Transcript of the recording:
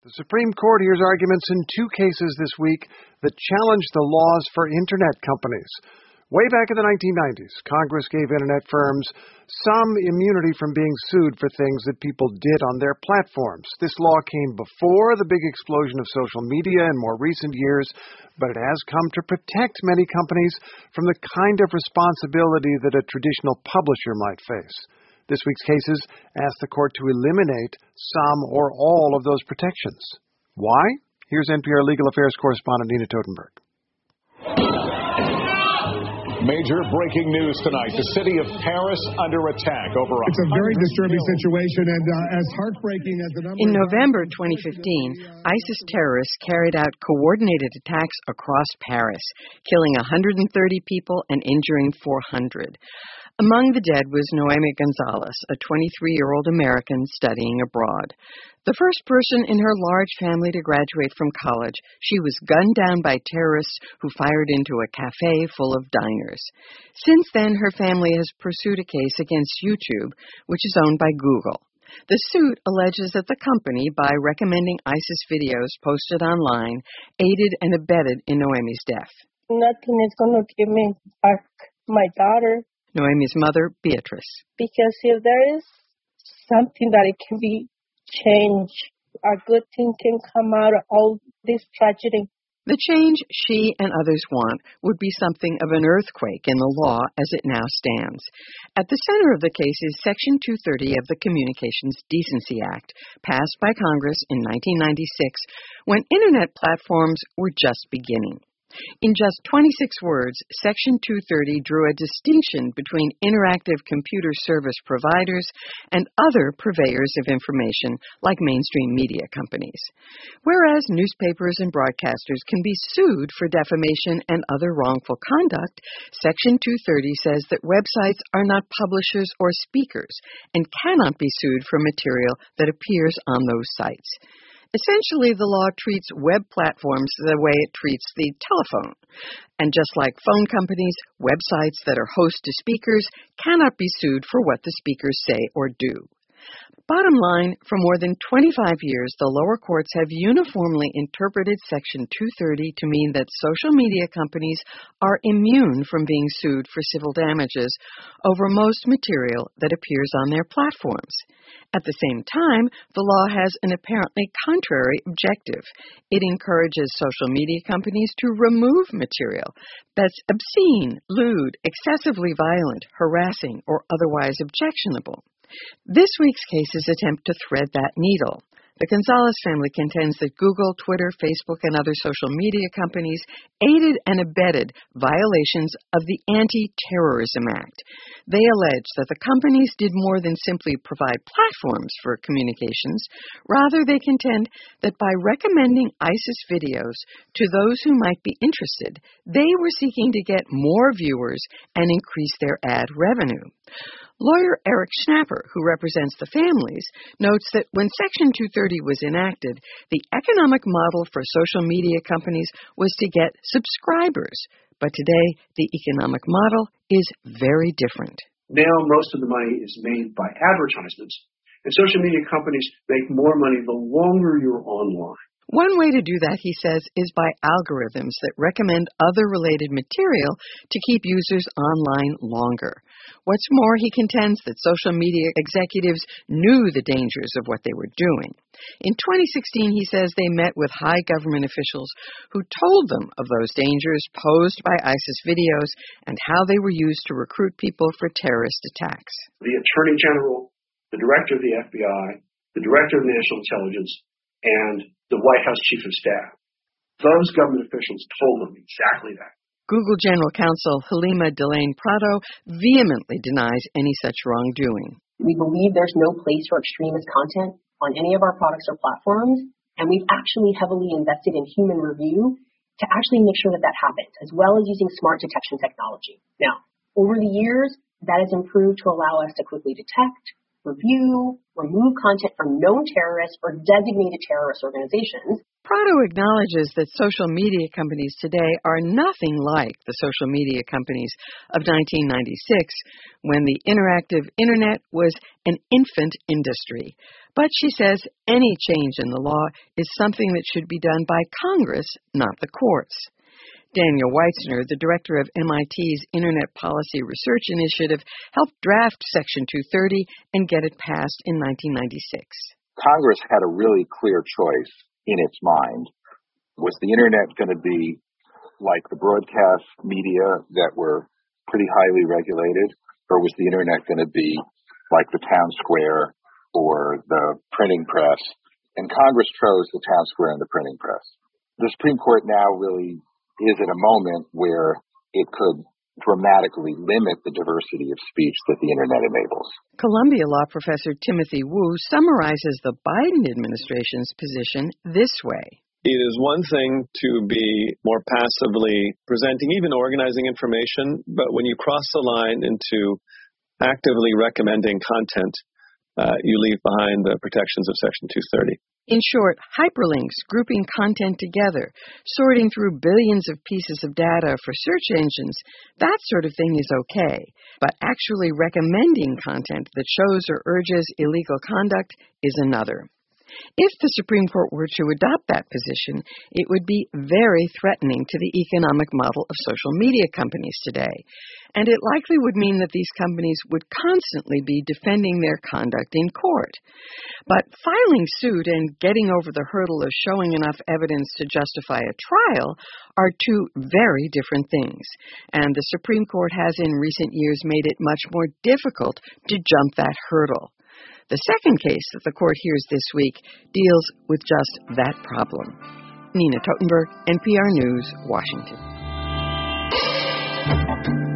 The Supreme Court hears arguments in two cases this week that challenge the laws for Internet companies. Way back in the 1990s, Congress gave Internet firms some immunity from being sued for things that people did on their platforms. This law came before the big explosion of social media in more recent years, but it has come to protect many companies from the kind of responsibility that a traditional publisher might face. This week's cases ask the court to eliminate some or all of those protections. Why? Here's NPR Legal Affairs correspondent Nina Totenberg. Major breaking news tonight. The city of Paris under attack over It's a very disturbing situation and as heartbreaking as the number. In November 2015, ISIS terrorists carried out coordinated attacks across Paris, killing 130 people and injuring 400. Among the dead was Noemi Gonzalez, a 23-year-old American studying abroad. The first person in her large family to graduate from college, she was gunned down by terrorists who fired into a cafe full of diners. Since then, her family has pursued a case against YouTube, which is owned by Google. The suit alleges that the company, by recommending ISIS videos posted online, aided and abetted in Noemi's death. Nothing is going to give me back my daughter. Noemi's mother, Beatrice. Because if there is something that it can be changed, a good thing can come out of all this tragedy. The change she and others want would be something of an earthquake in the law as it now stands. At the center of the case is Section 230 of the Communications Decency Act, passed by Congress in 1996 when Internet platforms were just beginning. In just 26 words, Section 230 drew a distinction between interactive computer service providers and other purveyors of information like mainstream media companies. Whereas newspapers and broadcasters can be sued for defamation and other wrongful conduct, Section 230 says that websites are not publishers or speakers and cannot be sued for material that appears on those sites. Essentially, the law treats web platforms the way it treats the telephone. And just like phone companies, websites that are host to speakers cannot be sued for what the speakers say or do. Bottom line, for more than 25 years, the lower courts have uniformly interpreted Section 230 to mean that social media companies are immune from being sued for civil damages over most material that appears on their platforms. At the same time, the law has an apparently contrary objective. It encourages social media companies to remove material that's obscene, lewd, excessively violent, harassing, or otherwise objectionable. This week's cases attempt to thread that needle. The Gonzalez family contends that Google, Twitter, Facebook, and other social media companies aided and abetted violations of the Anti-Terrorism Act. They allege that the companies did more than simply provide platforms for communications. Rather, they contend that by recommending ISIS videos to those who might be interested, they were seeking to get more viewers and increase their ad revenue. Lawyer Eric Schnapper, who represents the families, notes that when Section 230 was enacted, the economic model for social media companies was to get subscribers. But today, the economic model is very different. Now, most of the money is made by advertisements, and social media companies make more money the longer you're online. One way to do that, he says, is by algorithms that recommend other related material to keep users online longer. What's more, he contends that social media executives knew the dangers of what they were doing. In 2016, he says they met with high government officials who told them of those dangers posed by ISIS videos and how they were used to recruit people for terrorist attacks. The Attorney General, the Director of the FBI, the Director of National Intelligence, and the White House Chief of Staff. Those government officials told them exactly that. Google General Counsel Halima Delane Prado vehemently denies any such wrongdoing. We believe there's no place for extremist content on any of our products or platforms, and we've actually heavily invested in human review to actually make sure that that happens, as well as using smart detection technology. Now, over the years, that has improved to allow us to quickly detect, review, remove content from known terrorists or designated terrorist organizations. Prado acknowledges that social media companies today are nothing like the social media companies of 1996, when the interactive Internet was an infant industry. But she says any change in the law is something that should be done by Congress, not the courts. Daniel Weitzner, the director of MIT's Internet Policy Research Initiative, helped draft Section 230 and get it passed in 1996. Congress had a really clear choice in its mind. Was the Internet going to be like the broadcast media that were pretty highly regulated, or was the Internet going to be like the town square or the printing press? And Congress chose the town square and the printing press. The Supreme Court now really is at a moment where it could dramatically limit the diversity of speech that the Internet enables. Columbia law professor Timothy Wu summarizes the Biden administration's position this way. It is one thing to be more passively presenting, even organizing information, but when you cross the line into actively recommending content, you leave behind the protections of Section 230. In short, hyperlinks, grouping content together, sorting through billions of pieces of data for search engines, that sort of thing is okay. But actually recommending content that shows or urges illegal conduct is another. If the Supreme Court were to adopt that position, it would be very threatening to the economic model of social media companies today. And it likely would mean that these companies would constantly be defending their conduct in court. But filing suit and getting over the hurdle of showing enough evidence to justify a trial are two very different things. And the Supreme Court has in recent years made it much more difficult to jump that hurdle. The second case that the court hears this week deals with just that problem. Nina Totenberg, NPR News, Washington.